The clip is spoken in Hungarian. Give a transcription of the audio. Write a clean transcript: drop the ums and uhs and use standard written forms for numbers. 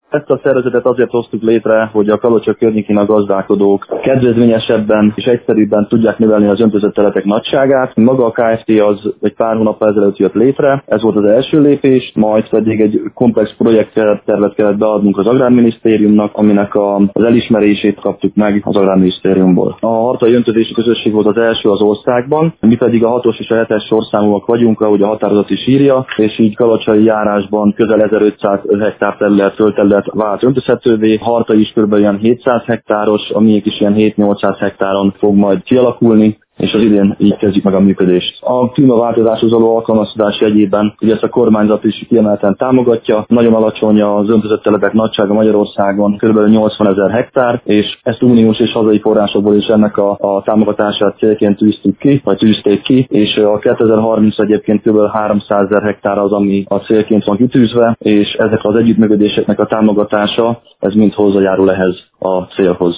Ezt a szervezetet azért hoztuk létre, hogy a Kalocsa környékén a gazdálkodók kedvezményesebben és egyszerűbben tudják növelni az öntözött területek nagyságát. Maga a Kft. Az egy pár hónappal ezelőtt jött létre, ez volt az első lépés, majd pedig egy komplex projekttervet kellett beadnunk az Agrárminisztériumnak, aminek az elismerését kaptuk meg az Agrárminisztériumból. A Hartai Öntözési Közösség volt az első az országban, mi pedig a 6-os és a 7-es sorszámúak vagyunk, ahogy a határozat is írja, és így kalocsai járásban közel 1500 hektár földterület vált öntözhetővé, Hartai is kb. Ilyen 700 hektáros, a miénk is ilyen 7-800 hektáron fog majd kialakulni, és az idén így kezdjük meg a működést. A klímaváltozáshoz való alkalmazkodás jegyében ugye ezt a kormányzat is kiemelten támogatja. Nagyon alacsony az öntözött területek nagysága Magyarországon, kb. 80 000 hektár, és ezt uniós és hazai forrásokból is ennek a támogatását célként tűzték ki, és a 2030 egyébként kb. 300 000 hektár az, ami a célként van kitűzve, és ezek az együttműködéseknek a támogatása, ez mind hozzájárul ehhez a célhoz.